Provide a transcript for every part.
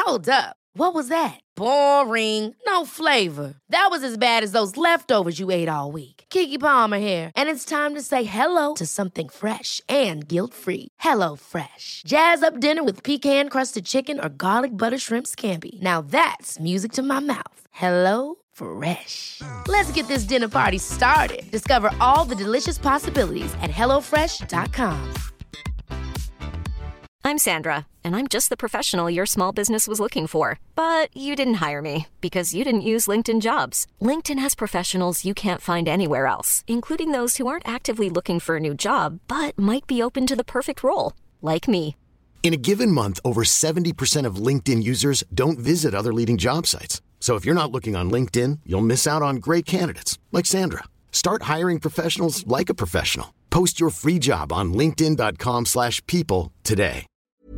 Hold up. What was that? Boring. No flavor. That was as bad as those leftovers you ate all week. Keke Palmer here, and it's time to say hello to something fresh and guilt-free. Hello Fresh. Jazz up dinner with pecan-crusted chicken or garlic butter shrimp scampi. Now that's music to my mouth. Hello Fresh. Let's get this dinner party started. Discover all the delicious possibilities at hellofresh.com. I'm Sandra, and I'm just the professional your small business was looking for. But you didn't hire me because you didn't use LinkedIn Jobs. LinkedIn has professionals you can't find anywhere else, including those who aren't actively looking for a new job, but might be open to the perfect role, like me. In a given month, over 70% of LinkedIn users don't visit other leading job sites. So if you're not looking on LinkedIn, you'll miss out on great candidates like Sandra. Start hiring professionals like a professional. Post your free job on linkedin.com/people today.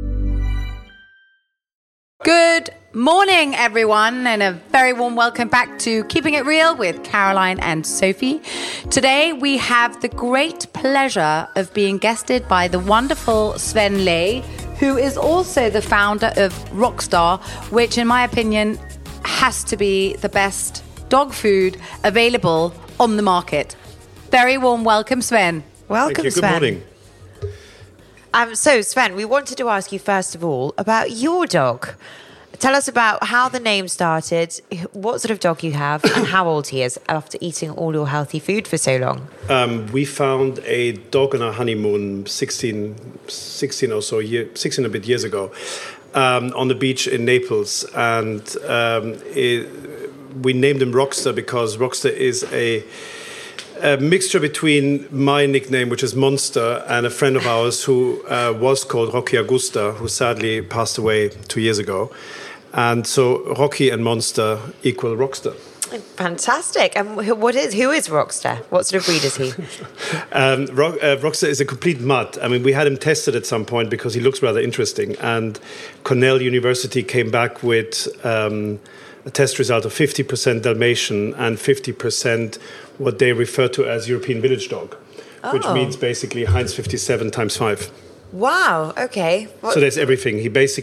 Good morning, everyone, and a very warm welcome back to Keeping It Real with Caroline and Sophie. Today, we have the great pleasure of being guested by the wonderful Sven Ley, who is also the founder of Rockstar, which, in my opinion, has to be the best dog food available on the market. Very warm welcome, Sven. Welcome, Thank you. Sven. Good morning. So, Sven, we wanted to ask you first of all about your dog. Tell us about how the name started, what sort of dog you have, and how old he is after eating all your healthy food for so long. We found a dog on our honeymoon 16 or so, 16 a bit years ago, on the beach in Naples. And we named him Rockstar because Rockstar is a mixture between my nickname, which is Monster, and a friend of ours who was called Rocky Augusta, who sadly passed away 2 years ago. And so Rocky and Monster equal Rockstar. Fantastic. And who is Rockstar? What sort of breed is he? Rockstar is a complete mutt. I mean, we had him tested at some point because he looks rather interesting. And Cornell University came back with a test result of 50% Dalmatian and 50% what they refer to as European village dog, which means basically Heinz 57 times 5. Wow, okay. So there's everything.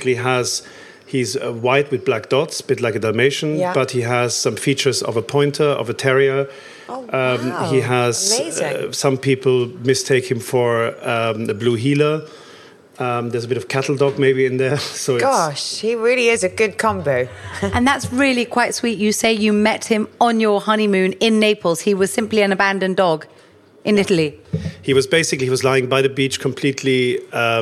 He's white with black dots, a bit like a Dalmatian, but he has some features of a pointer, of a terrier. Wow. He has, some people mistake him for a blue heeler. There's a bit of cattle dog maybe in there. So Gosh, he really is a good combo. And that's really quite sweet. You say you met him on your honeymoon in Naples. He was simply an abandoned dog in Italy. He was lying by the beach, completely,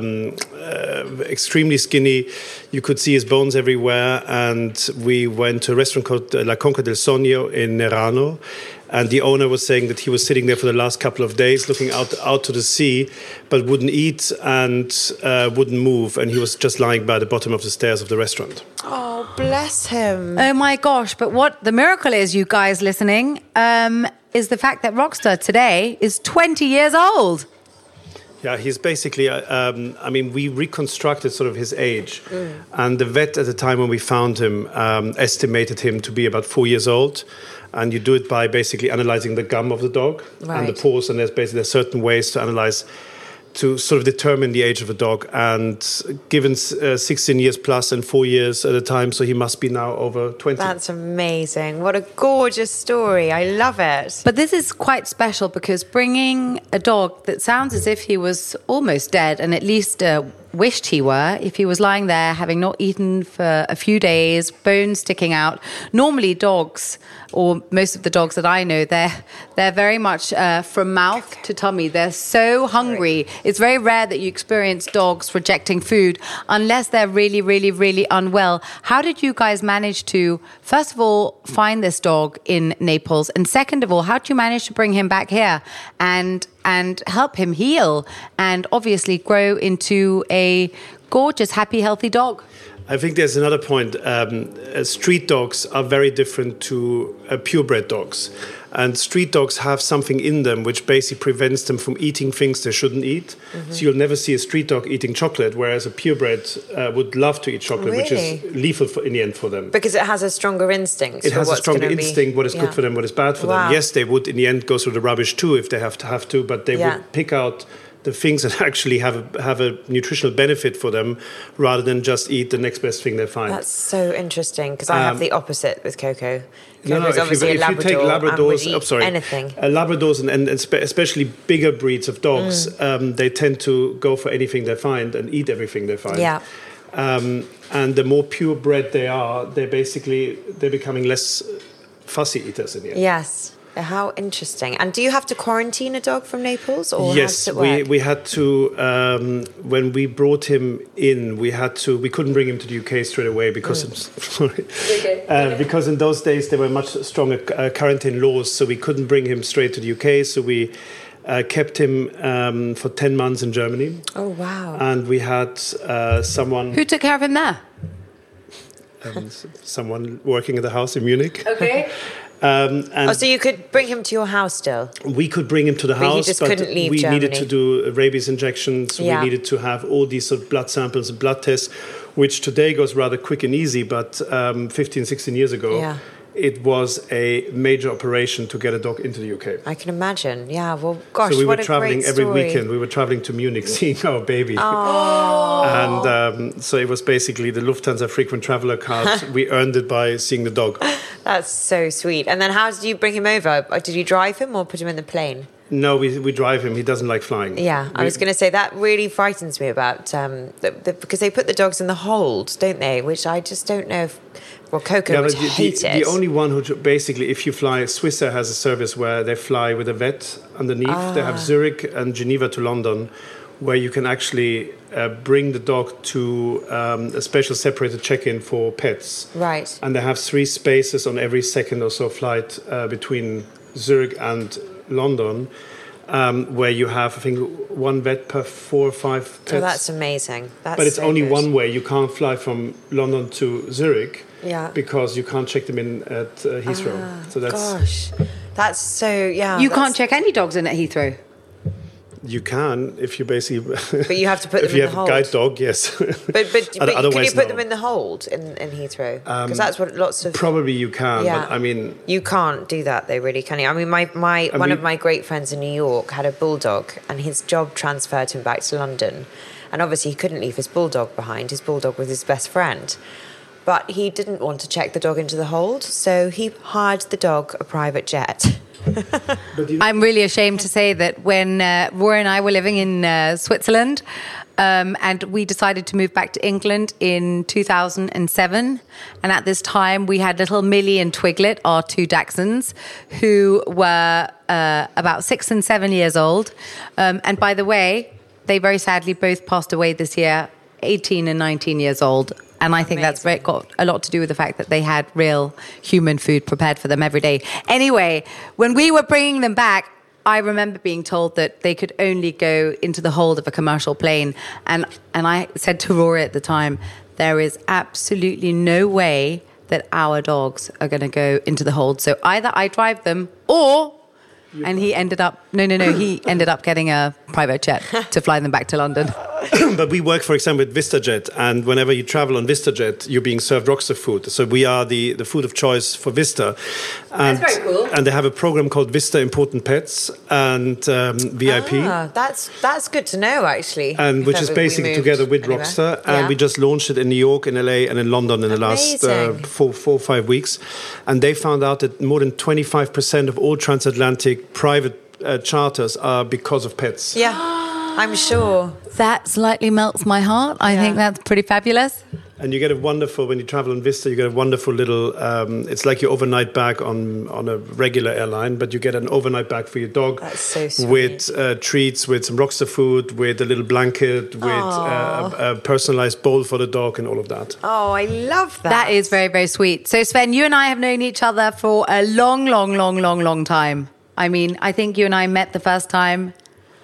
extremely skinny. You could see his bones everywhere. And we went to a restaurant called La Conca del Sogno in Nerano. And the owner was saying that he was sitting there for the last couple of days, looking out to the sea, but wouldn't eat and wouldn't move. And he was just lying by the bottom of the stairs of the restaurant. Oh, bless him. Oh my gosh, but what the miracle is, you guys listening, is the fact that Rockstar today is 20 years old. Yeah, he's basically, we reconstructed sort of his age. And the vet at the time when we found him estimated him to be about 4 years old. And you do it by basically analyzing the gum of the dog and the paws. And there's certain ways to analyze, to sort of determine the age of a dog. And given 16 years plus and 4 years at a time, so he must be now over 20. That's amazing. What a gorgeous story. I love it. But this is quite special because bringing a dog that sounds as if he was almost dead and at least wished he were, if he was lying there having not eaten for a few days, bones sticking out. Normally dogs, or most of the dogs that I know, they're very much from mouth to tummy. They're so hungry. It's very rare that you experience dogs rejecting food unless they're really, really, really unwell. How did you guys manage to, first of all, find this dog in Naples? And second of all, how did you manage to bring him back here and help him heal and obviously grow into a gorgeous, happy, healthy dog? I think there's another point. Street dogs are very different to purebred dogs. And street dogs have something in them which basically prevents them from eating things they shouldn't eat. Mm-hmm. So you'll never see a street dog eating chocolate, whereas a purebred would love to eat chocolate, which is lethal in the end for them. Because it has a stronger instinct. It has a stronger instinct, what is good for them, what is bad for them. Yes, they would in the end go through the rubbish too if they have to, but they would pick out the things that actually have a nutritional benefit for them, rather than just eat the next best thing they find. That's so interesting, because I have the opposite with Coco. No, Coco's obviously if you take Labradors, anything. Labradors and especially bigger breeds of dogs, they tend to go for anything they find and eat everything they find. Yeah. And the more purebred they are, they're becoming less fussy eaters in the end. Yes. How interesting. And do you have to quarantine a dog from Naples, or yes, how does it work? we had to, when we brought him in, we couldn't bring him to the UK straight away because because in those days there were much stronger quarantine laws, so we couldn't bring him straight to the UK, so we kept him for 10 months in Germany. Oh, wow. And we had someone... Who took care of him there? Someone working at the house in Munich. Okay. So you could bring him to your house still? We could bring him to the house, just couldn't leave we Germany. needed to do rabies injections. Yeah. We needed to have all these sort of blood samples and blood tests, which today goes rather quick and easy, but 15, 16 years ago, it was a major operation to get a dog into the UK. I can imagine. Yeah, well, gosh, so we what were a traveling great every story. weekend. We were traveling to Munich, seeing our baby. Oh. And so it was basically the Lufthansa frequent traveler card. We earned it by seeing the dog. That's so sweet. And then how did you bring him over? Did you drive him or put him in the plane? No, we drive him. He doesn't like flying. Yeah, I was going to say that really frightens me about because they put the dogs in the hold, don't they? Which I just don't know if. Well, Coco would hate it. The only one who basically, if you fly, Swissair has a service where they fly with a vet underneath. They have Zurich and Geneva to London, where you can actually bring the dog to a special separated check-in for pets. Right. And they have 3 spaces on every second or so flight between Zurich and London, where you have, I think, 1 vet per 4 or 5 pets. Oh, that's amazing. But it's only one way. You can't fly from London to Zurich. Yeah. Because you can't check them in at Heathrow. So that's so, yeah. You can't check any dogs in at Heathrow. You can if you basically. But you have to put them in the hold. If you have a guide dog, yes. But can you put them in the hold in Heathrow? Because that's what lots of. Probably you can, yeah. but I mean. You can't do that though, really, can you? I mean, one of my great friends in New York had a bulldog, and his job transferred him back to London, and obviously he couldn't leave his bulldog behind. His bulldog was his best friend. But he didn't want to check the dog into the hold, so he hired the dog a private jet. I'm really ashamed to say that when Roy and I were living in Switzerland, and we decided to move back to England in 2007, and at this time we had little Millie and Twiglet, our 2 Dachshunds, who were about 6 and 7 years old. And by the way, they very sadly both passed away this year, 18 and 19 years old. And I think that's got a lot to do with the fact that they had real human food prepared for them every day. Anyway, when we were bringing them back, I remember being told that they could only go into the hold of a commercial plane. And I said to Rory at the time, there is absolutely no way that our dogs are going to go into the hold. So either I drive them or... And he ended up... No. He ended up getting a private jet to fly them back to London. But we work, for example, with VistaJet. And whenever you travel on VistaJet, you're being served Rockstar food. So we are the food of choice for Vista. And, that's very cool. And they have a program called Vista Important Pets and VIP. That's good to know, actually. And which is basically together with anywhere. Rockstar. And we just launched it in New York, in LA, and in London in the last 4 or 5 weeks. And they found out that more than 25% of all transatlantic private charters are because of pets. Yeah, I'm sure. That slightly melts my heart. I think that's pretty fabulous. And you get a wonderful, when you travel on Vista, you get a wonderful little, it's like your overnight bag on a regular airline, but you get an overnight bag for your dog. That's so sweet. With treats, with some Rockstar food, with a little blanket, with a personalized bowl for the dog and all of that. Oh, I love that. That is very, very sweet. So Sven, you and I have known each other for a long, long, long, long, long time. I mean, I think you and I met the first time.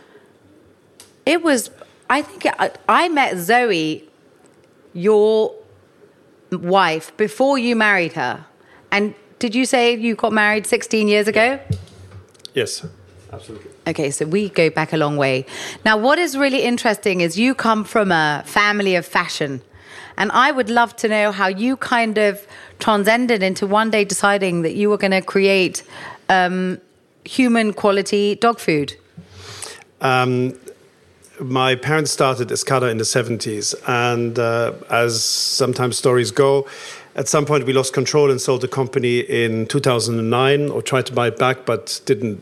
It was, I think I met Zoe, your wife, before you married her. And did you say you got married 16 years ago? Yes, absolutely. Okay, so we go back a long way. Now, what is really interesting is you come from a family of fashion. And I would love to know how you kind of transcended into one day deciding that you were going to create human quality dog food. my parents started Escada in the 70s. And as sometimes stories go, at some point we lost control and sold the company in 2009, or tried to buy it back, but didn't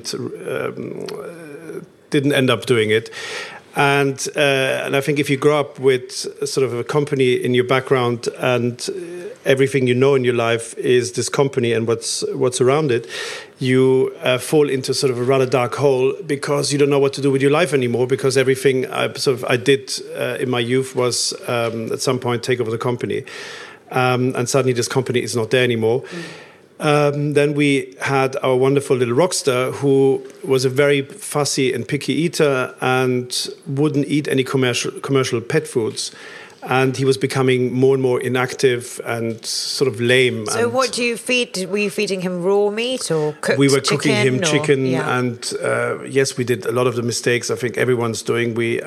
end up doing it. And I think if you grow up with sort of a company in your background and everything you know in your life is this company and what's around it, you fall into sort of a rather dark hole because you don't know what to do with your life anymore, because everything I did in my youth was at some point take over the company. And suddenly this company is not there anymore. Then we had our wonderful little rockstar who was a very fussy and picky eater and wouldn't eat any commercial pet foods. And he was becoming more and more inactive and sort of lame. So what do you feed? Were you feeding him raw meat or cooked chicken? We were cooking him chicken. Yeah. And yes, we did a lot of the mistakes I think everyone's doing. We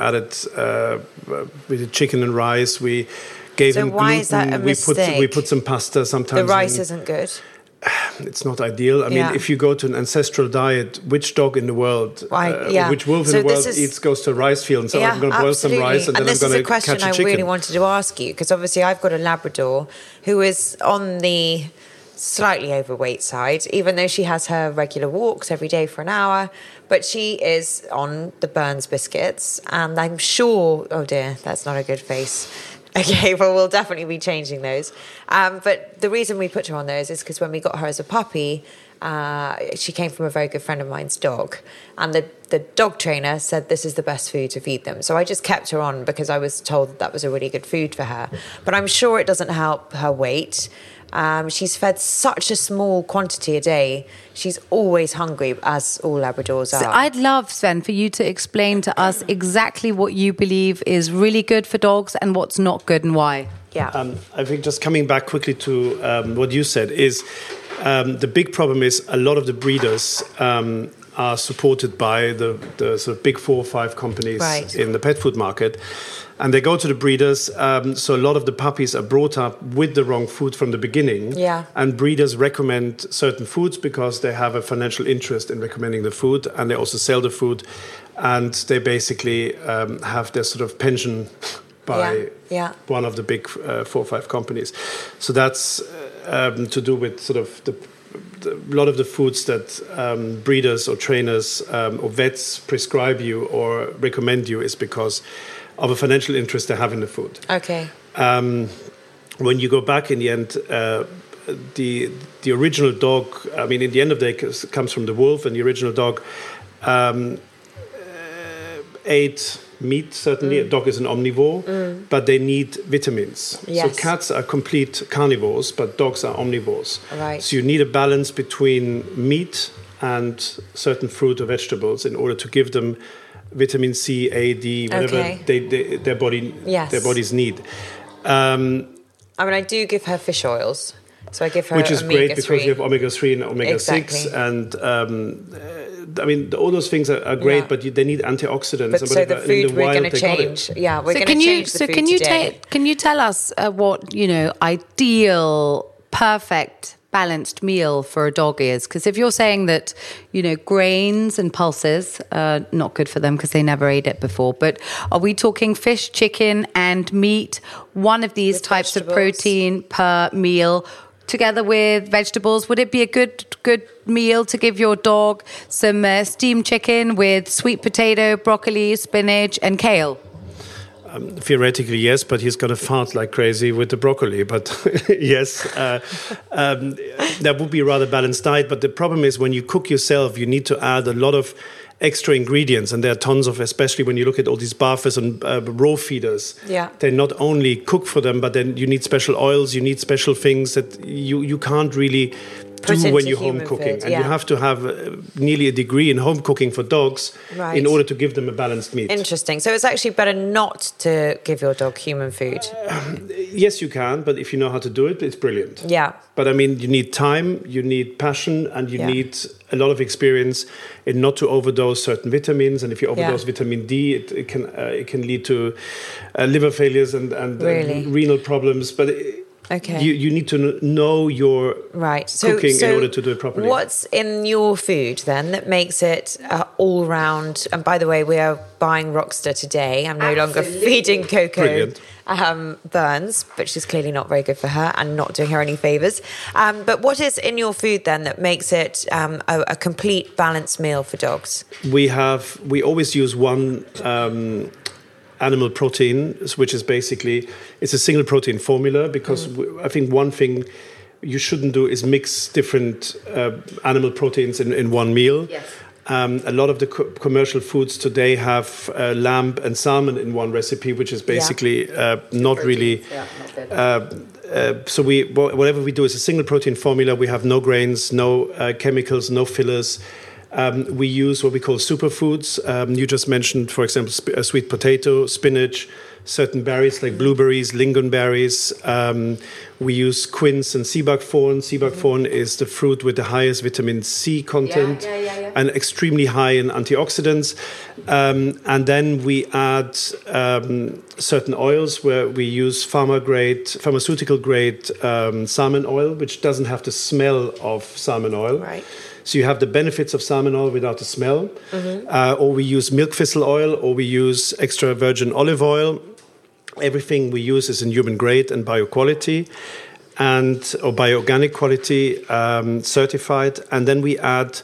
did chicken and rice. We gave him gluten. So why is that a mistake? We put some pasta sometimes. The rice isn't good. It's not ideal. I mean, if you go to an ancestral diet, which dog in the world, which wolf in the world goes to a rice field and says, I'm going to boil some rice and then I'm going to catch a chicken? And this is a question I really wanted to ask you, because obviously I've got a Labrador who is on the slightly overweight side, even though she has her regular walks every day for an hour, but she is on the Burns biscuits, and I'm sure, oh dear, that's not a good face. Okay, well, we'll definitely be changing those. But the reason we put her on those is because when we got her as a puppy, she came from a very good friend of mine's dog. And the dog trainer said this is the best food to feed them. So I just kept her on because I was told that was a really good food for her. But I'm sure it doesn't help her weight. She's fed such a small quantity a day. She's always hungry, as all Labradors are. So I'd love, Sven, for you to explain to us exactly what you believe is really good for dogs and what's not good and why. Yeah. I think just coming back quickly to what you said is the big problem is a lot of the breeders are supported by the sort of big 4 or 5 companies in the pet food market. And they go to the breeders, so a lot of the puppies are brought up with the wrong food from the beginning. Yeah. And breeders recommend certain foods because they have a financial interest in recommending the food, and they also sell the food. And they basically have their sort of pension by one of the big 4 or 5 companies. So that's to do with sort of a lot of the foods that breeders or trainers or vets prescribe you or recommend you is because of a financial interest they have in the food. Okay. When you go back in the end, the original dog, I mean, in the end of the day, comes from the wolf, and the original dog ate meat, certainly. A dog is an omnivore, but they need vitamins. Yes. So cats are complete carnivores, but dogs are omnivores. Right. So you need a balance between meat and certain fruit or vegetables in order to give them vitamin C, A, D, whatever their bodies need. I mean, I do give her fish oils. So I give her which is great omega-3. because you have omega-3 and omega-6. And I mean, all those things are great, but they need antioxidants. But so the food we're going to change. Yeah, we're going to change the food today. Can you tell us what, ideal, perfect, balanced meal for a dog is? Because if you're saying that, grains and pulses are not good for them because they never ate it before, but are we talking fish, chicken and meat, one of these types of protein per meal, together with vegetables? Would it be a good meal to give your dog some steamed chicken with sweet potato, broccoli, spinach and kale? Theoretically, yes, but he's going to fart like crazy with the broccoli. But yes, that would be a rather balanced diet. But the problem is when you cook yourself, you need to add a lot of extra ingredients, and there are tons of, especially when you look at all these barfers and raw feeders. Yeah. They not only cook for them, but then you need special oils, you need special things that you can't really do when you're home cooking. And you have to have nearly a degree in home cooking for dogs in order to give them a balanced meat. Interesting. So it's actually better not to give your dog human food. Yes, you can, but if you know how to do it, it's brilliant. Yeah. But I mean, you need time, you need passion, and you need a lot of experience in not to overdose certain vitamins. And if you overdose vitamin D, it can lead to liver failures and renal problems. But Okay. You need to know your cooking in order to do it properly. What's in your food then that makes it all round? And by the way, we are buying Rockster today. I'm no longer feeding Coco Burns, but she's clearly not very good for her and not doing her any favours. But what is in your food then that makes it a complete balanced meal for dogs? We always use one animal protein, which is basically, it's a single protein formula, because I think one thing you shouldn't do is mix different animal proteins in one meal. Yes. A lot of the commercial foods today have lamb and salmon in one recipe, which is basically not really. So whatever we do is a single protein formula. We have no grains, no chemicals, no fillers. We use what we call superfoods. You just mentioned, for example, sweet potato, spinach, certain berries like blueberries, lingonberries. We use quince and sea buckthorn. Sea buckthorn is the fruit with the highest vitamin C content and extremely high in antioxidants. And then we add certain oils where we use pharmaceutical grade salmon oil, which doesn't have the smell of salmon oil. Right. So you have the benefits of salmon oil without the smell. Or we use milk thistle oil, or we use extra virgin olive oil. Everything we use is in human grade and bio quality, or bio-organic quality, certified. And then we add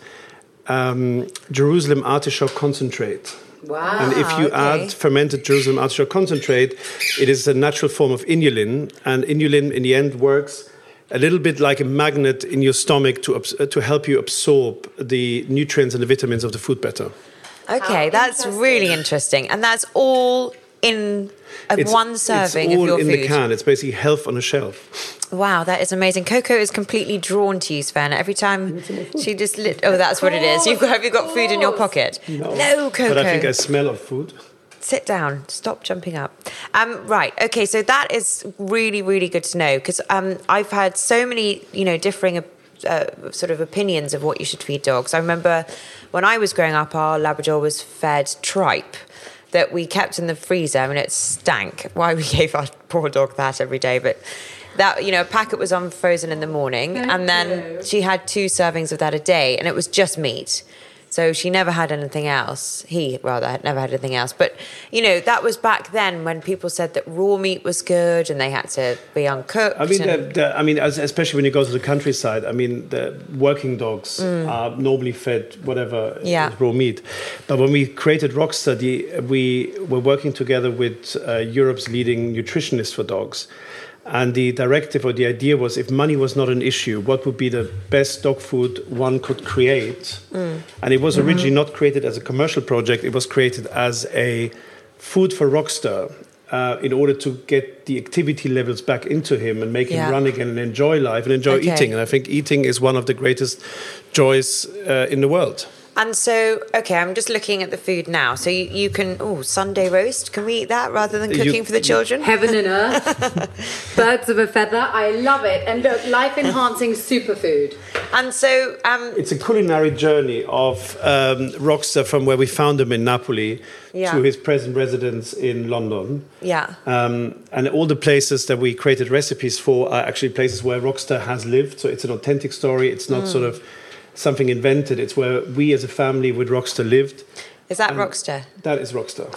Jerusalem artichoke concentrate. Wow. And if you add fermented Jerusalem artichoke concentrate, it is a natural form of inulin. And inulin, in the end, works a little bit like a magnet in your stomach to help you absorb the nutrients and the vitamins of the food better. Okay, that's really interesting. And that's all in one serving of your food? It's all in the can. It's basically health on a shelf. Wow, that is amazing. Coco is completely drawn to you, Sven. Every time she just oh, that's what it is. Have you got food in your pocket? No, Coco. But I think I smell of food. Sit down. Stop jumping up. Right. Okay. So that is really, really good to know, because I've had so many, differing sort of opinions of what you should feed dogs. I remember when I was growing up, our Labrador was fed tripe that we kept in the freezer, and it stank. Why we gave our poor dog that every day, but that, a packet was unfrozen in the morning, and then she had 2 servings of that a day, and it was just meat. So she never had anything else. He, rather, had never had anything else. But, that was back then when people said that raw meat was good and they had to be uncooked. I mean, especially when you go to the countryside, the working dogs are normally fed whatever raw meat. But when we created Rockster, we were working together with Europe's leading nutritionist for dogs. And the directive or the idea was, if money was not an issue, what would be the best dog food one could create? And it was originally not created as a commercial project. It was created as a food for Rockster in order to get the activity levels back into him and make him run again and enjoy life and enjoy eating. And I think eating is one of the greatest joys in the world. And so, I'm just looking at the food now. So you can, Sunday roast. Can we eat that rather than cooking for the children? Heaven and earth. Birds of a feather. I love it. And look, life-enhancing superfood. And so... it's a culinary journey of Rockster from where we found him in Napoli to his present residence in London. Yeah. And all the places that we created recipes for are actually places where Rockster has lived. So it's an authentic story. It's not sort of something invented. It's where we as a family with Rockster lived. Is that Rockster? That is Rockster.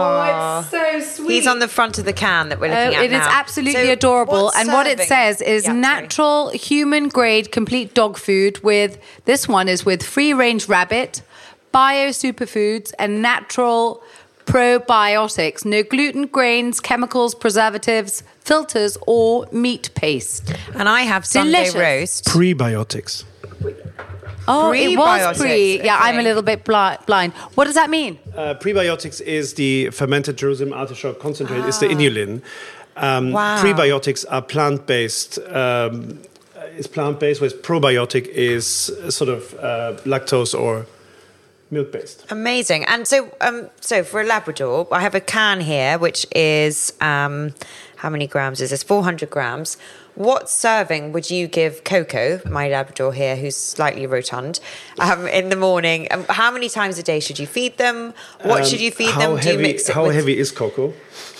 Oh, it's so sweet. He's on the front of the can that we're looking at now. It is absolutely adorable. And what it says is natural, human-grade, complete dog food this one is with free-range rabbit, bio superfoods, and natural probiotics. No gluten, grains, chemicals, preservatives, filters, or meat paste. And I have Sunday roast. Prebiotics. Oh, it was pre. Yeah, I'm a little bit blind. What does that mean? Prebiotics is the fermented Jerusalem artichoke concentrate. It's the inulin. Prebiotics are plant-based. It's plant-based, whereas probiotic is sort of lactose or milk-based. Amazing. And so for a Labrador, I have a can here, which is, how many grams is this? 400 grams. What serving would you give Coco, my Labrador here, who's slightly rotund, in the morning? How many times a day should you feed them? What should you feed them? Do you mix it How heavy is Coco?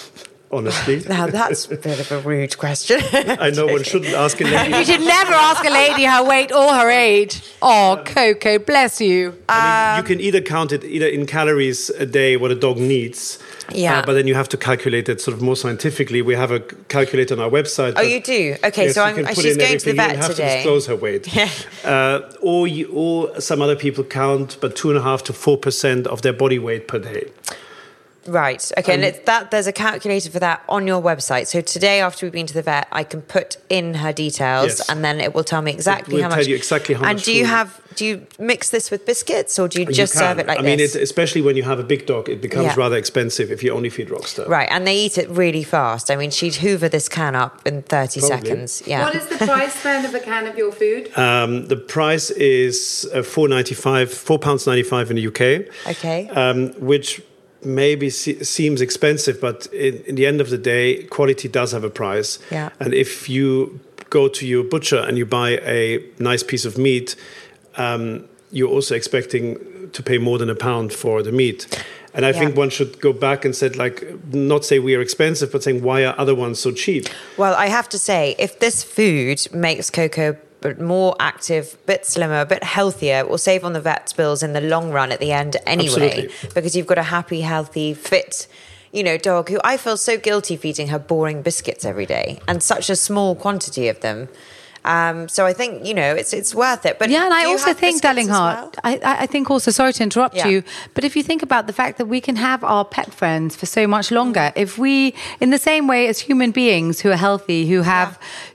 honestly. Now that's a bit of a rude question. I know one shouldn't ask a lady. You should never ask a lady her weight or her age. Oh, Coco, bless you. I mean, you can either count it either in calories a day, what a dog needs. Yeah. But then you have to calculate it sort of more scientifically. We have a calculator on our website. Oh, you do? Okay, yes, so you can put she's in going to the everything. vet You don't have today. to disclose her weight. Or some other people count, but 2.5% to 4% of their body weight per day. Right. Okay. And there's a calculator for that on your website. So today, after we've been to the vet, I can put in her details, Yes. and then it will tell me exactly It will how much. tell you exactly how and much do you food. do you mix this with biscuits, or do you You just serve can. it like I mean, this? especially when you have a big dog, it becomes Yeah. rather expensive if you only feed Rockstar. Right, and they eat it really fast. I mean, she'd hoover this can up in 30 Probably. seconds. Yeah. What is the price then of a can of your food? The price is £4.95 in the UK. Okay. Which maybe seems expensive, but in the end of the day, quality does have a price. Yeah. And if you go to your butcher and you buy a nice piece of meat, you're also expecting to pay more than £1 for the meat. And I think one should go back and said, like, not say we are expensive, but saying why are other ones so cheap? Well, I have to say, if this food makes Coco more active, a bit slimmer, a bit healthier, it will save on the vet's bills in the long run at the end anyway. Absolutely. Because you've got a happy, healthy, fit, dog who I feel so guilty feeding her boring biscuits every day and such a small quantity of them. So I think, it's worth it. But Yeah, and I do you also have think, biscuits as Darlinghart, well? I think also, sorry to interrupt Yeah. you, but if you think about the fact that we can have our pet friends for so much longer, if we, in the same way as human beings who are healthy, who have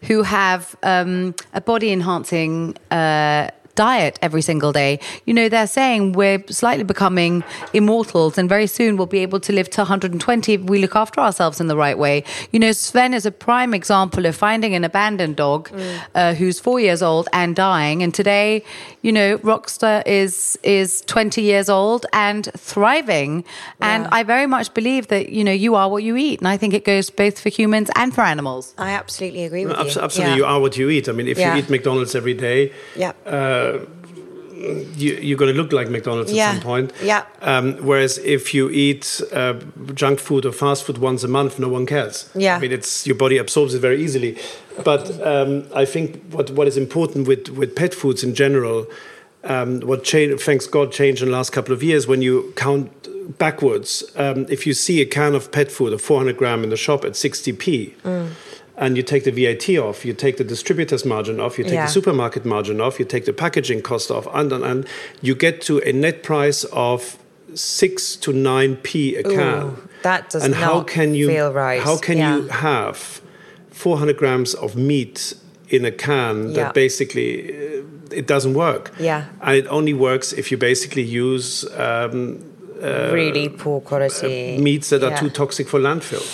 a body enhancing diet every single day, they're saying we're slightly becoming immortals, and very soon we'll be able to live to 120 if we look after ourselves in the right way. Sven is a prime example of finding an abandoned dog who's 4 years old and dying, and today Rockstar is 20 years old and thriving. And I very much believe that you are what you eat, and I think it goes both for humans and for animals. I absolutely agree with you. Absolutely, Yeah. you are what you eat. I mean, if you eat McDonald's every day, you're going to look like McDonald's at some point. Yeah. Whereas if you eat junk food or fast food once a month, no one cares. Yeah. I mean, your body absorbs it very easily. But I think what is important with pet foods in general, what changed, thanks God, changed in the last couple of years, when you count backwards, if you see a can of pet food of 400 gram in the shop at 60p, and you take the VAT off, you take the distributor's margin off, you take the supermarket margin off, you take the packaging cost off, and you get to a net price of 6 to 9p a can. Ooh, that does and not feel right. How can you have 400 grams of meat in a can that basically it doesn't work? Yeah. And it only works if you basically use really poor quality meats that are too toxic for landfill.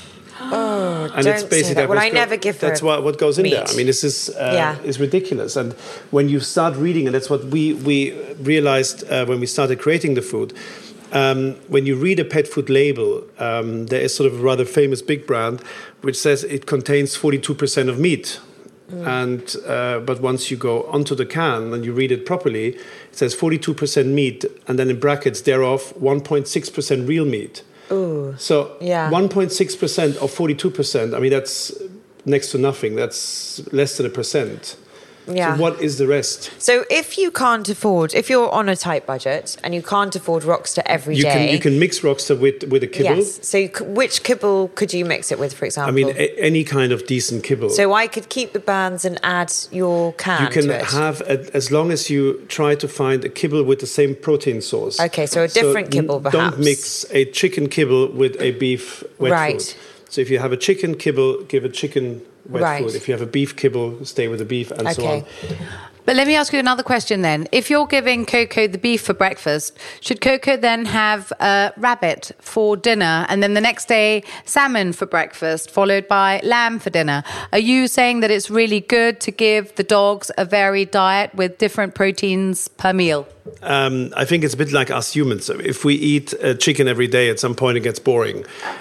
Oh, And don't it's basically say that. Well, I never give her that's what goes in meat. there. I mean, this is ridiculous. And when you start reading, and that's what we realized when we started creating the food. When you read a pet food label, there is sort of a rather famous big brand which says it contains 42% of meat. And but once you go onto the can and you read it properly, it says 42% meat, and then in brackets thereof 1.6% real meat. Ooh. So 1.6% of 42%, I mean, that's next to nothing. That's less than 1%. Yeah. So what is the rest? So if you're on a tight budget and you can't afford Rockstar every day... You can mix Rockstar with a kibble. Yes. So which kibble could you mix it with, for example? I mean, any kind of decent kibble. So I could keep the bands and add your can you can to it? have, as long as you try to find a kibble with the same protein source. Okay, so a different kibble, perhaps. Don't mix a chicken kibble with a beef wet Right. food. So if you have a chicken kibble, give a chicken wet food. If you have a beef kibble, stay with the beef, and so on. But let me ask you another question then. If you're giving Coco the beef for breakfast, should Coco then have rabbit for dinner, and then the next day salmon for breakfast, followed by lamb for dinner? Are you saying that it's really good to give the dogs a varied diet with different proteins per meal? I think it's a bit like us humans. If we eat chicken every day, at some point it gets boring.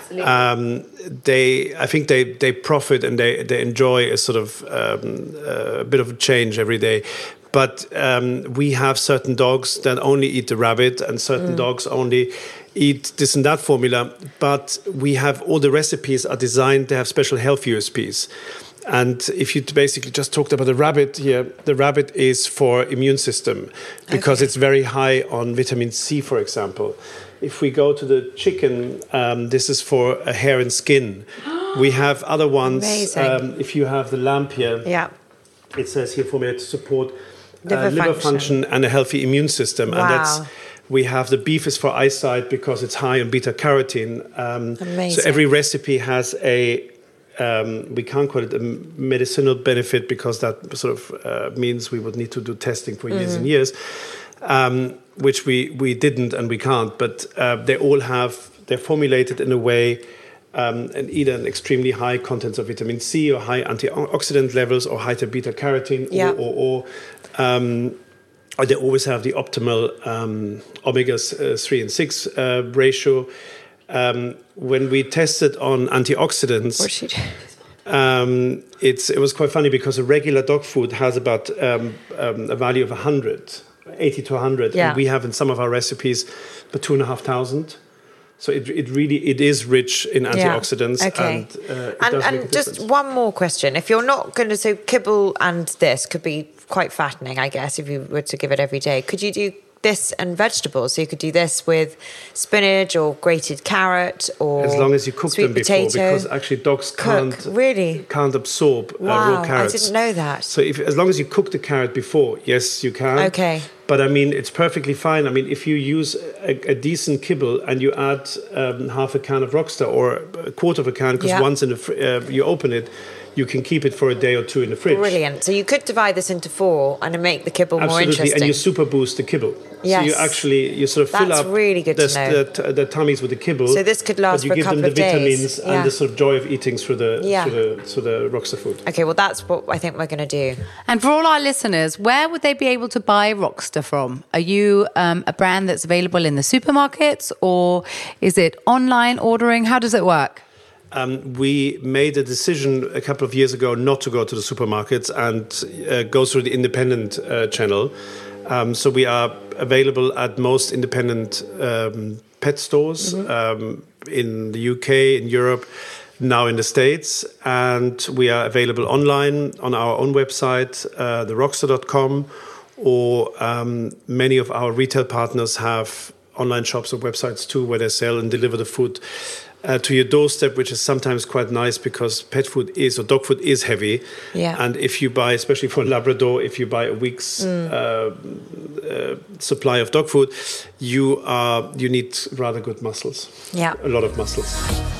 Absolutely. I think they profit and they enjoy a sort of a bit of a change every day. But we have certain dogs that only eat the rabbit, and certain dogs only eat this and that formula. But we have all the recipes are designed to have special health USPs. And if you basically just talked about the rabbit here, the rabbit is for immune system because it's very high on vitamin C, for example. If we go to the chicken, this is for hair and skin. We have other ones. If you have the lamb here, it says here formula to support liver function and a healthy immune system. Wow. And that's, we have the beef is for eyesight because it's high on beta carotene. Amazing. So every recipe has a, we can't call it a medicinal benefit because that sort of means we would need to do testing for years and years, which we didn't and we can't. But they all have, they're formulated in a way and either an extremely high contents of vitamin C or high antioxidant levels or high beta carotene or they always have the optimal omegas 3 and 6 ratio. When we tested on antioxidants, it was quite funny because a regular dog food has about a value of 100, 80 to 100. Yeah. And we have in some of our recipes about 2,500. So it is rich in antioxidants. Yeah. Okay. And it does make a just difference. one more question. If you're not going to, so kibble and this could be quite fattening, I guess, if you were to give it every day. Could you do this and vegetables? So you could do this with spinach or grated carrot or as long as you cook them before, because actually dogs can't absorb raw carrots. I didn't know that. So as long as you cook the carrot before, yes, you can. Okay. But I mean, it's perfectly fine. I mean, if you use a decent kibble and you add half a can of Rockstar or a quarter of a can, because once you open it, you can keep it for a day or two in the fridge. Brilliant. So you could divide this into 4 and make the kibble more interesting. And you super boost the kibble. Yes. So you sort of fill up really good to know. the tummies with the kibble. So this could last for a couple of days. But you give them the vitamins and the sort of joy of eating through the Rockstar food. Okay, well, that's what I think we're going to do. And for all our listeners, where would they be able to buy Rockstar from? Are you a brand that's available in the supermarkets, or is it online ordering? How does it work? We made a decision a couple of years ago not to go to the supermarkets and go through the independent channel. So we are available at most independent pet stores in the UK, in Europe, now in the States. And we are available online on our own website, therockstar.com, or many of our retail partners have online shops or websites too where they sell and deliver the food to your doorstep, which is sometimes quite nice because pet food is, or dog food is heavy. Yeah. And if you buy, especially for a Labrador, if you buy a week's supply of dog food, you need rather good muscles. Yeah. A lot of muscles.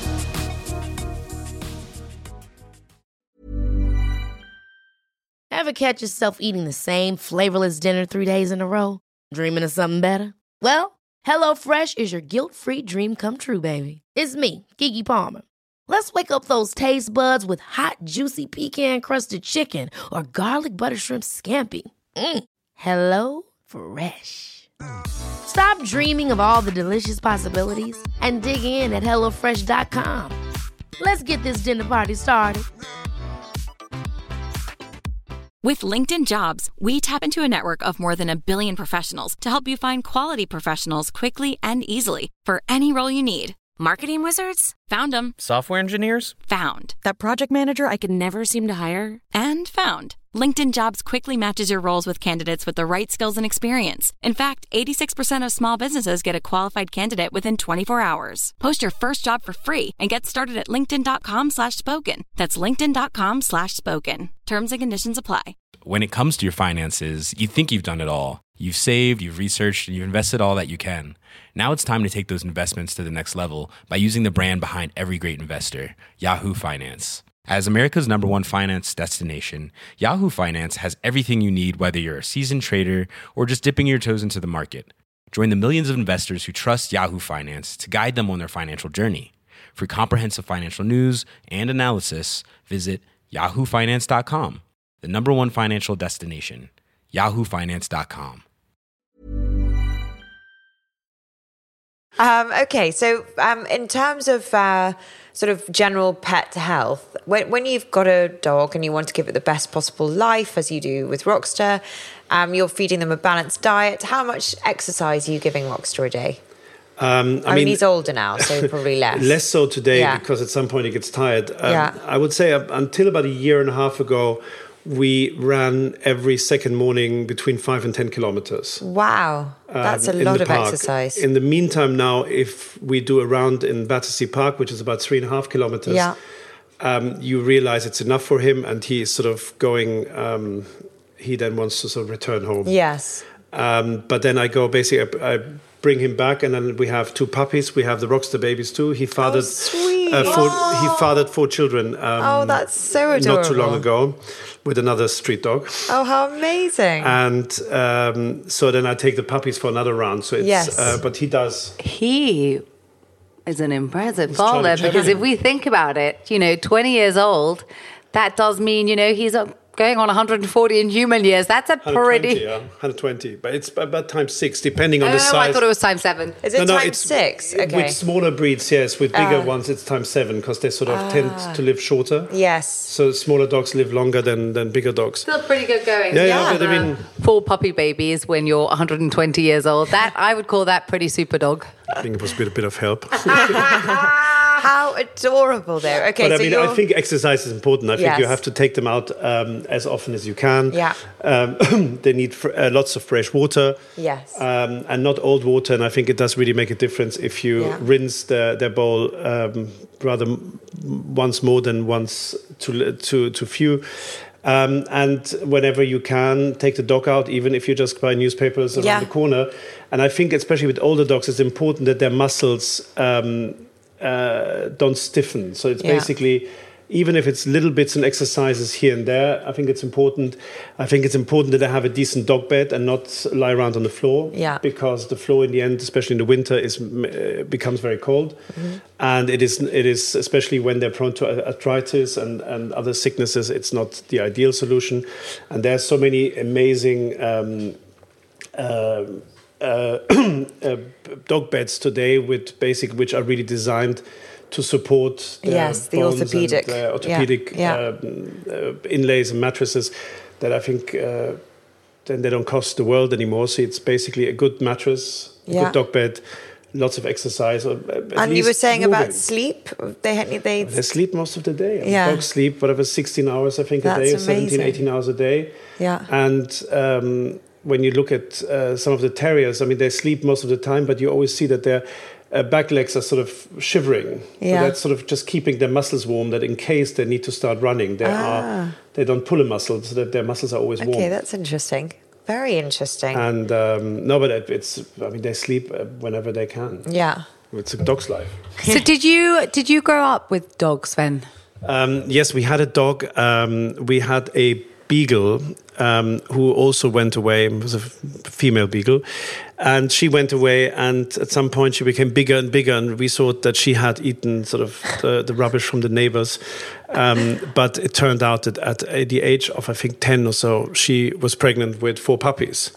Ever catch yourself eating the same flavorless dinner 3 days in a row? Dreaming of something better? Well, HelloFresh is your guilt-free dream come true, baby. It's me, Keke Palmer. Let's wake up those taste buds with hot, juicy pecan-crusted chicken or garlic butter shrimp scampi. Hello Fresh. Stop dreaming of all the delicious possibilities and dig in at HelloFresh.com. Let's get this dinner party started. With LinkedIn Jobs, we tap into a network of more than 1 billion professionals to help you find quality professionals quickly and easily for any role you need. Marketing wizards? Found them. Software engineers? Found. That project manager I could never seem to hire? And found. LinkedIn Jobs quickly matches your roles with candidates with the right skills and experience. In fact, 86% of small businesses get a qualified candidate within 24 hours. Post your first job for free and get started at linkedin.com/spoken. That's linkedin.com/spoken. Terms and conditions apply. When it comes to your finances, you think you've done it all. You've saved, you've researched, and you've invested all that you can. Now it's time to take those investments to the next level by using the brand behind every great investor, Yahoo Finance. As America's #1 finance destination, Yahoo Finance has everything you need, whether you're a seasoned trader or just dipping your toes into the market. Join the millions of investors who trust Yahoo Finance to guide them on their financial journey. For comprehensive financial news and analysis, visit yahoofinance.com, the #1 financial destination, yahoofinance.com. Okay, so in terms of sort of general pet health, when you've got a dog and you want to give it the best possible life, as you do with Rockstar, you're feeding them a balanced diet. How much exercise are you giving Rockstar a day? I mean, he's older now, so probably less. Less so today because at some point he gets tired. I would say until about a year and a half ago, we ran every second morning between 5 and 10 kilometers. Wow, that's a lot of exercise. In the meantime now, if we do a round in Battersea Park, which is about 3.5 kilometers, you realize it's enough for him, and he is sort of going, he then wants to sort of return home. Yes. But then I go, basically, I bring him back, and then we have 2 puppies. We have the Rockstar babies too. He fathered, he fathered 4 children. That's so adorable. Not too long ago, with another street dog. Oh, how amazing! And so then I take the puppies for another round. So it's, but he does. He is an impressive father, because if we think about it, 20 years old, that does mean, he's going on 140 in human years. That's a pretty... 120. But it's about times 6, depending on the size. Oh, I thought it was times 7. Is it times 6? Okay. With smaller breeds, yes. With bigger ones, it's times 7, because they sort of tend to live shorter. Yes. So smaller dogs live longer than bigger dogs. Still pretty good going. Yeah. But I mean, 4 puppy babies when you're 120 years old. That I would call that pretty super dog. I think it was a bit of help. How adorable, though. Okay, but I think exercise is important. I think you have to take them out as often as you can. Yeah. They need lots of fresh water. Yes. And not old water. And I think it does really make a difference if you rinse their bowl rather once more than once too few. And whenever you can, take the dog out, even if you just buy newspapers around the corner. And I think especially with older dogs, it's important that their muscles don't stiffen. So it's basically, even if it's little bits and exercises here and there, I think it's important. I think it's important that they have a decent dog bed and not lie around on the floor. Yeah. Because the floor in the end, especially in the winter, becomes very cold. Mm-hmm. And it is especially when they're prone to arthritis and other sicknesses, it's not the ideal solution. And there's so many amazing dog beds today which are really designed to support the orthopedic inlays and mattresses that I think then they don't cost the world anymore. So it's basically a good mattress, a good dog bed, lots of exercise. And you were saying moving. About sleep? They sleep most of the day. Dogs sleep, 16 hours, I think, a day, 17, 18 hours a day. Yeah. And when you look at some of the terriers, I mean, they sleep most of the time, but you always see that their back legs are sort of shivering. Yeah. So that's sort of just keeping their muscles warm, that in case they need to start running, they don't pull a muscle, so that their muscles are always warm. Okay, that's interesting. Very interesting. And they sleep whenever they can. Yeah. It's a dog's life. So did you grow up with dogs, Sven? Yes, we had a dog. We had a beagle who also went away. It was a female beagle, and she went away, and at some point she became bigger and bigger, and we thought that she had eaten sort of the rubbish from the neighbors, but it turned out that at the age of I think 10 or so, she was pregnant with 4 puppies.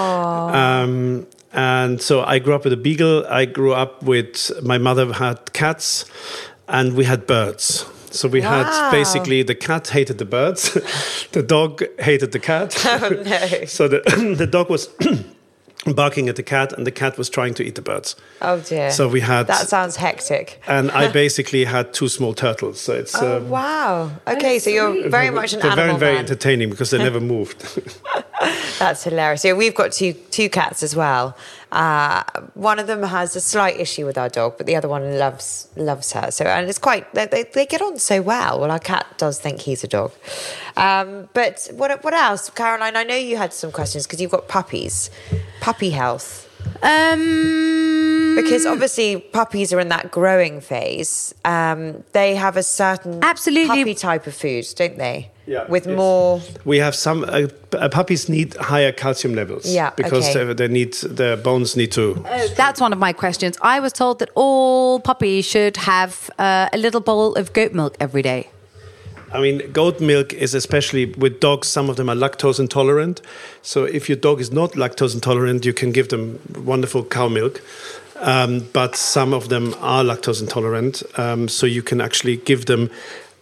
And so I grew up with a beagle. I grew up with, my mother had cats, and we had birds. So we had basically, the cat hated the birds, the dog hated the cat. Oh, no. So the dog was barking at the cat, and the cat was trying to eat the birds. Oh dear. So we had... That sounds hectic. And I basically had 2 small turtles. So it's... wow. Okay, so you're very much an animal They're very man. entertaining because they never moved. That's hilarious. Yeah, we've got two cats as well. One of them has a slight issue with our dog, but the other one loves her. So, and it's quite, they get on so well. Well, our cat does think he's a dog. But what else, Caroline? I know you had some questions because you've got puppies, puppy health. Because obviously puppies are in that growing phase. They have a certain puppy type of food, don't they? Yeah, with more... We have some... puppies need higher calcium levels. Yeah, because their bones need to... That's one of my questions. I was told that all puppies should have a little bowl of goat milk every day. I mean, goat milk is, especially with dogs, some of them are lactose intolerant. So if your dog is not lactose intolerant, you can give them wonderful cow milk. But some of them are lactose intolerant. So you can actually give them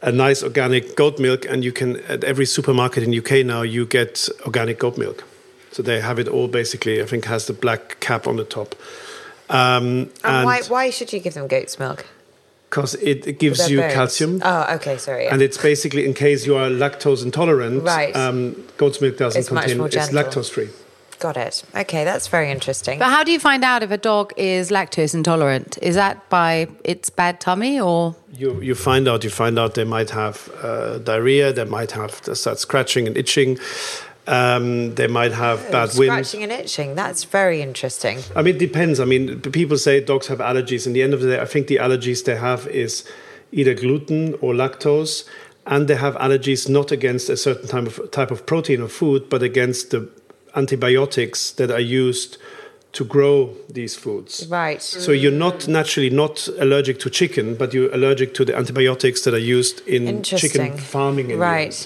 a nice organic goat milk, and you can, at every supermarket in UK now, you get organic goat milk. So they have it all basically, I think has the black cap on the top. And why should you give them goat's milk? Because it gives you calcium. Oh, okay, sorry. Yeah. And it's basically, in case you are lactose intolerant, goat's milk doesn't contain, it's lactose free. Got it. Okay, that's very interesting. But how do you find out if a dog is lactose intolerant? Is that by its bad tummy, or...? You find out they might have diarrhea, they might have to start scratching and itching, they might have bad wind. Scratching and itching, that's very interesting. I mean, it depends. I mean, people say dogs have allergies. In the end of the day, I think the allergies they have is either gluten or lactose, and they have allergies not against a certain type of protein or food, but against the antibiotics that are used to grow these foods. Right. So you're not naturally not allergic to chicken, but you're allergic to the antibiotics that are used in chicken farming. Right.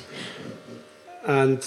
And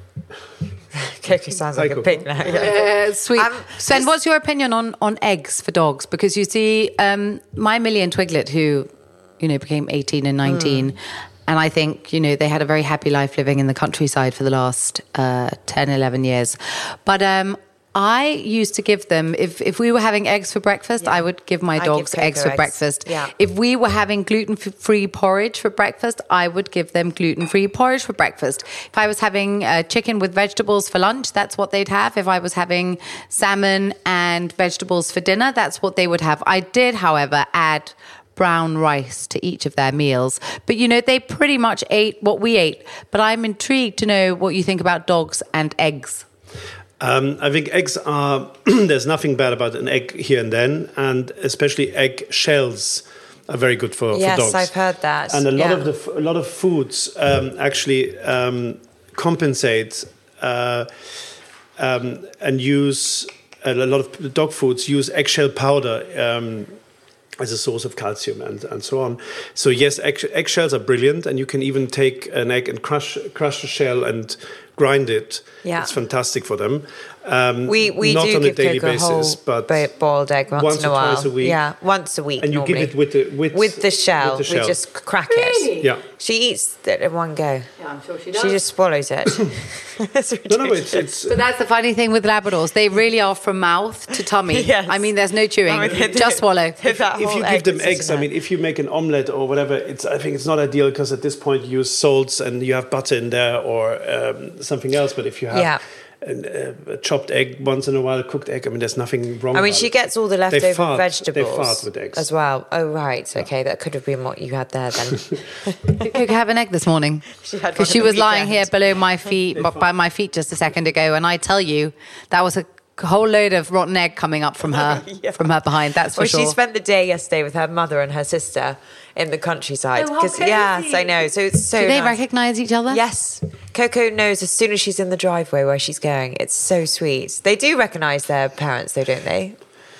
Coco sounds like a pig now. Sweet. Sven, what's your opinion on eggs for dogs? Because you see, my Millie and Twiglet, who, became 18 and 19, and I think, they had a very happy life living in the countryside for the last 10, 11 years. But I used to give them, if we were having eggs for breakfast, I would give my dogs eggs for breakfast. Yeah. If we were having gluten-free porridge for breakfast, I would give them gluten-free porridge for breakfast. If I was having chicken with vegetables for lunch, that's what they'd have. If I was having salmon and vegetables for dinner, that's what they would have. I did, however, add brown rice to each of their meals. But, they pretty much ate what we ate. But I'm intrigued to know what you think about dogs and eggs. I think eggs are, there's nothing bad about an egg here and then, and especially egg shells are very good for dogs. Yes, I've heard that. And a lot of foods actually compensate and use, a lot of dog foods use eggshell powder as a source of calcium and so on. So yes, eggshells are brilliant, and you can even take an egg and crush the shell and grind it. Yeah. It's fantastic for them. We not do on give a daily Coco basis, whole but boiled egg once in a while. Twice a week. Yeah, once a week. And you normally. give it with the shell. We just crack it. Yeah. She eats it in one go. Yeah, I'm sure she does. She just swallows it. It's ridiculous. it's But that's the funny thing with Labradors. They really are from mouth to tummy. Yes. I mean, there's no chewing. Just swallow. if you give them eggs, I mean, if you make an omelette or whatever, I think it's not ideal because at this point you use salts and you have butter in there or something else. But if you have a chopped egg once in a while, a cooked egg, I mean, there's nothing wrong. I mean, she gets all the leftover vegetables. They fart with eggs as well. Oh, right. Okay, that could have been what you had there then. Did Coco have an egg this morning? Because she was lying here below my feet, by my feet just a second ago, and I tell you, that was a whole load of rotten egg coming up from her, from her behind. That's for sure. She spent the day yesterday with her mother and her sister in the countryside. Oh, how cozy. Yes, I know. So it's so. Do they nice. recognise each other? Yes. Coco knows as soon as she's in the driveway where she's going. It's so sweet. They do recognise their parents, though, don't they?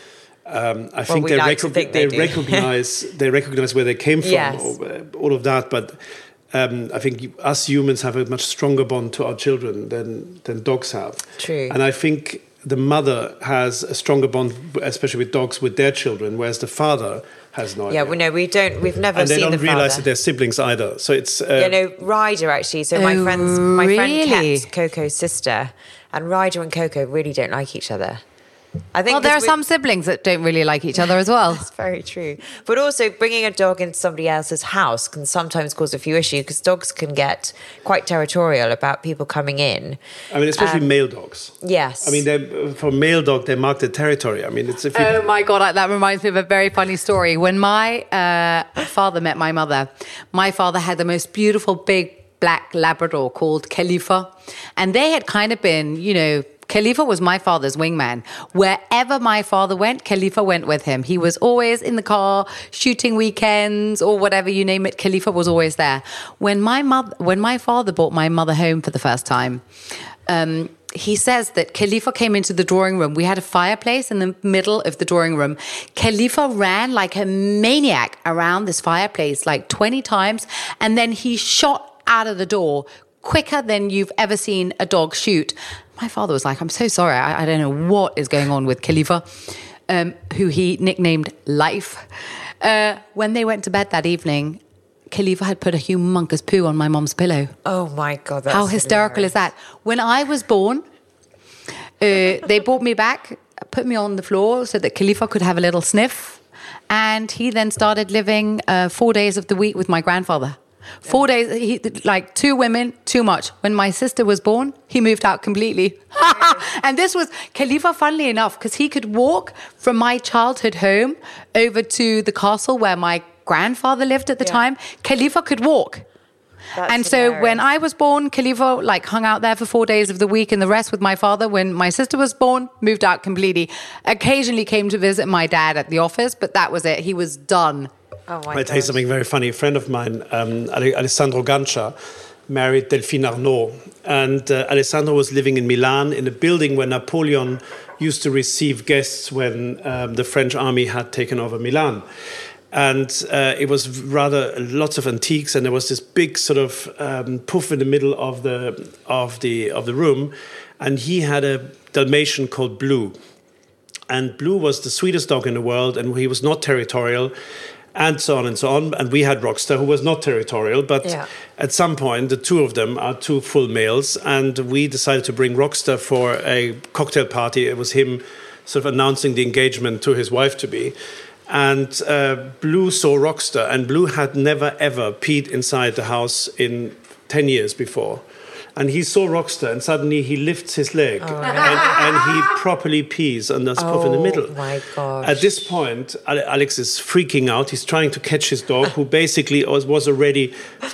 I think they recognize where they came from, all of that. But I think us humans have a much stronger bond to our children than dogs have. True. And I think the mother has a stronger bond, especially with dogs, with their children, whereas the father has no idea. Yeah, we don't. We've never seen the father. And they don't realise that they're siblings either. So it's Ryder actually. So my friend kept Coco's sister, and Ryder and Coco really don't like each other. I think there are some siblings that don't really like each other as well. That's very true. But also, bringing a dog into somebody else's house can sometimes cause a few issues because dogs can get quite territorial about people coming in. I mean, especially male dogs. Yes. I mean, for a male dog, they mark their territory. I mean, it's if you... Oh my God, that reminds me of a very funny story. When my father met my mother, my father had the most beautiful big black Labrador called Khalifa. And they had kind of been, Khalifa was my father's wingman. Wherever my father went, Khalifa went with him. He was always in the car, shooting weekends or whatever, you name it. Khalifa was always there. When my father brought my mother home for the first time, he says that Khalifa came into the drawing room. We had a fireplace in the middle of the drawing room. Khalifa ran like a maniac around this fireplace like 20 times, and then he shot out of the door quicker than you've ever seen a dog shoot. My father was like, I'm so sorry. I don't know what is going on with Khalifa, who he nicknamed Life. When they went to bed that evening, Khalifa had put a humongous poo on my mom's pillow. Oh my God, that's How hysterical is that? When I was born, they brought me back, put me on the floor so that Khalifa could have a little sniff. And he then started living 4 days of the week with my grandfather. 4 days, like 2 women, too much. When my sister was born, he moved out completely. And this was Khalifa, funnily enough, because he could walk from my childhood home over to the castle where my grandfather lived at the time. Khalifa could walk. That's and so hilarious. when I was born, Khalifa like hung out there for 4 days of the week and the rest with my father. When my sister was born, moved out completely. Occasionally came to visit my dad at the office, but that was it. He was done. Oh my I tell you something very funny. A friend of mine, Alessandro Gancia, married Delphine Arnault. And Alessandro was living in Milan in a building where Napoleon used to receive guests when the French army had taken over Milan. And it was rather lots of antiques, and there was this big sort of poof in the middle of the room, and he had a Dalmatian called Blue, and Blue was the sweetest dog in the world, and he was not territorial, and so on and so on. And we had Rockstar, who was not territorial, but at some point the two of them are 2 full males, and we decided to bring Rockstar for a cocktail party. It was him sort of announcing the engagement to his wife-to-be. And Blue saw Rockstar, and Blue had never, ever peed inside the house in 10 years before. And he saw Rockstar, and suddenly he lifts his leg, and he properly pees on the spot in the middle. Oh, my gosh. At this point, Alex is freaking out. He's trying to catch his dog, who basically was already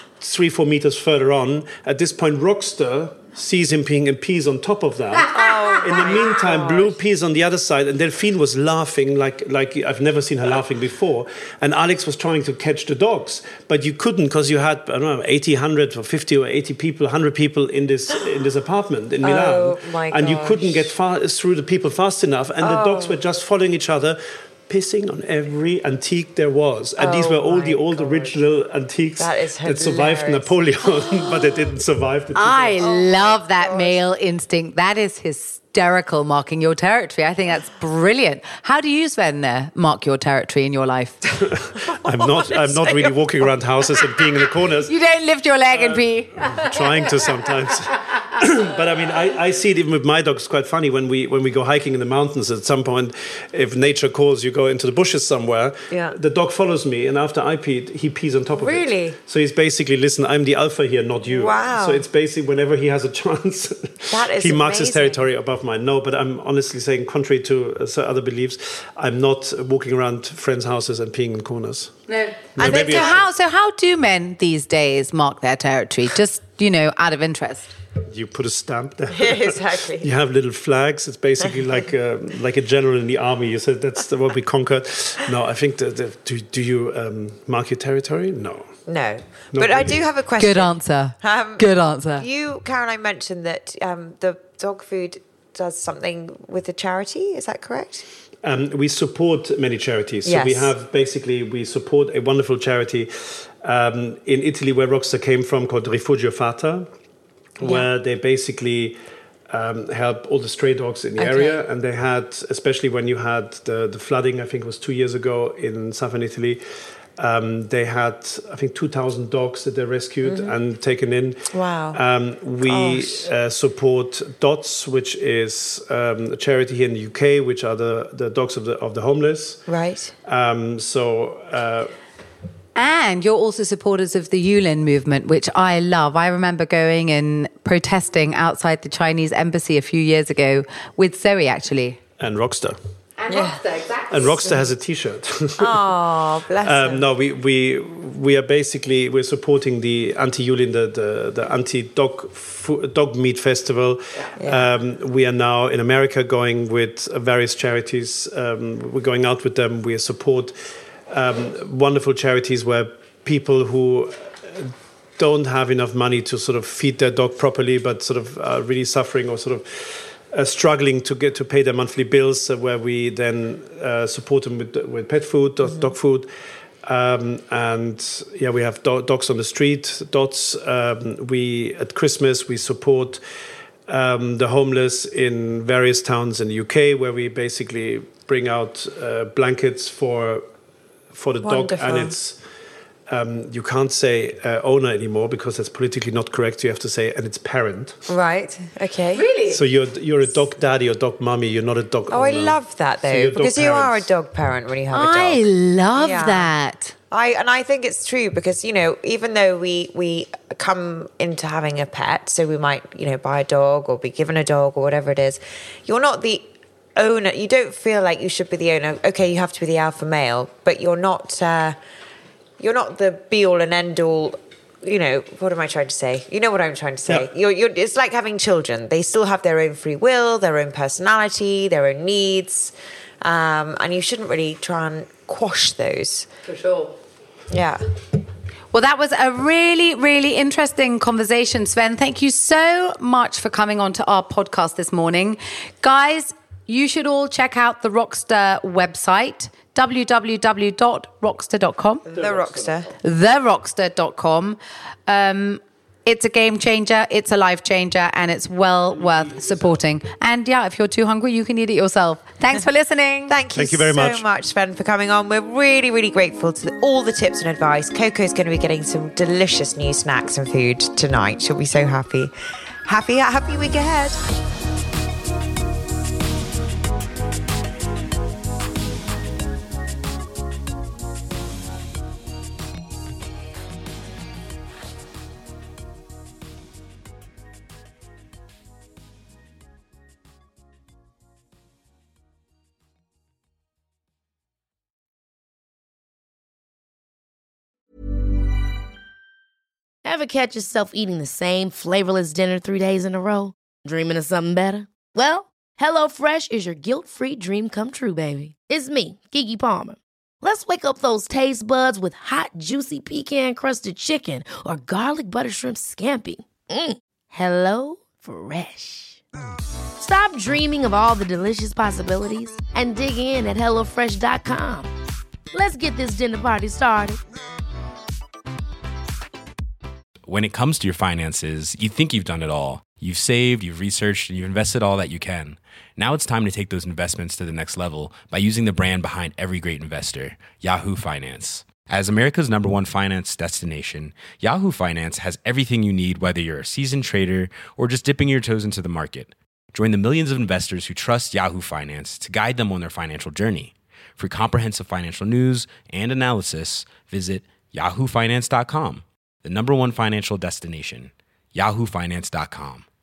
3-4 meters further on. At this point, Rockstar sees him peeing and pees on top of that. In the meantime, Blue pees on the other side, and Delphine was laughing like I've never seen her laughing before. And Alex was trying to catch the dogs, but you couldn't because you had, I don't know, 80, 100 or 50 or 80 people, 100 people in this apartment in Milan. Oh, my and you gosh. couldn't get through the people fast enough, and the dogs were just following each other, pissing on every antique there was. And these were all the old original antiques that survived Napoleon, but they didn't survive the I love that male instinct. That is hysterical, marking your territory. I think that's brilliant. How do you, Sven, mark your territory in your life? I'm not really walking around houses and peeing in the corners. You don't lift your leg and pee. I'm trying to sometimes. But I mean, I see it even with my dogs. Quite funny when we go hiking in the mountains. At some point, if nature calls, you go into the bushes somewhere. Yeah. The dog follows me, and after I peed, he pees on top of it. Really? So he's basically, listen, I'm the alpha here, not you. Wow. So it's basically whenever he has a chance, That is he marks his amazing. territory above mine. No, but I'm honestly saying, contrary to other beliefs, I'm not walking around friends' houses and peeing in corners. No. No, And maybe so I- how do men these days mark their territory? Just, out of interest. You put a stamp there. Exactly. You have little flags. It's basically like a general in the army. You said that's what we conquered. No, I think do you mark your territory? No. No. Not But I really. do have a question. Good answer. Good answer. You, Caroline, mentioned that the dog food does something with the charity. Is that correct? We support many charities. So Yes. we support a wonderful charity in Italy where Rockstar came from called Rifugio Fata, where they basically help all the stray dogs in the area. And they had, especially when you had the flooding, I think it was 2 years ago in southern Italy, they had, I think, 2,000 dogs that they rescued and taken in. Wow. We support DOTS, which is a charity here in the UK, which are the dogs of the homeless. Right. And you're also supporters of the Yulin movement, which I love. I remember going and protesting outside the Chinese embassy a few years ago with Zoe, actually. And Rockstar. And Rockstar, exactly. And Rockstar has a T-shirt. Oh, bless him. No, we are basically, we're supporting the anti-Yulin, the anti-dog meat festival. We are now in America going with various charities. We're going out with them. We support wonderful charities where people who don't have enough money to sort of feed their dog properly, but sort of are really suffering or sort of struggling to get to pay their monthly bills, where we then support them with pet food, dog food. We have dogs on the street, DOTS. At Christmas, we support the homeless in various towns in the UK, where we basically bring out blankets for the Wonderful. dog and its you can't say owner anymore because that's politically not correct. So you have to say, and its parent. Right. Okay. Really? So you're a dog daddy or dog mummy. You're not a dog owner. Oh, I love that though, you're dog because you are a parents. dog parent when you have a dog. I love Yeah. that. I think it's true because, you know, even though we come into having a pet, so we might, you know, buy a dog or be given a dog or whatever it is, you're not the owner. You don't feel like you should be the owner. Okay, you have to be the alpha male, but you're not the be all and end all. You know, what am I trying to say? You know what I'm trying to say. Yeah. It's like having children. They still have their own free will, their own personality, their own needs, and you shouldn't really try and quash those. For sure. Yeah. Well, that was a really, really interesting conversation, Sven. Thank you so much for coming on to our podcast this morning. Guys, you should all check out the Rockster website, www.rockster.com. The Rockster. TheRockster.com. It's a game changer, it's a life changer, and it's well worth supporting. And yeah, if you're too hungry, you can eat it yourself. Thanks for listening. Thank you very so much. much, Sven, for coming on. We're really, really grateful to all the tips and advice. Coco's going to be getting some delicious new snacks and food tonight. She'll be so happy. Happy week ahead. Ever catch yourself eating the same flavorless dinner 3 days in a row? Dreaming of something better? Well, HelloFresh is your guilt-free dream come true, baby. It's me, Keke Palmer. Let's wake up those taste buds with hot, juicy pecan-crusted chicken or garlic butter shrimp scampi. Hello Fresh. Stop dreaming of all the delicious possibilities and dig in at HelloFresh.com. Let's get this dinner party started. When it comes to your finances, you think you've done it all. You've saved, you've researched, and you've invested all that you can. Now it's time to take those investments to the next level by using the brand behind every great investor, Yahoo Finance. As America's #1 finance destination, Yahoo Finance has everything you need, whether you're a seasoned trader or just dipping your toes into the market. Join the millions of investors who trust Yahoo Finance to guide them on their financial journey. For comprehensive financial news and analysis, visit yahoofinance.com. The #1 financial destination, yahoofinance.com.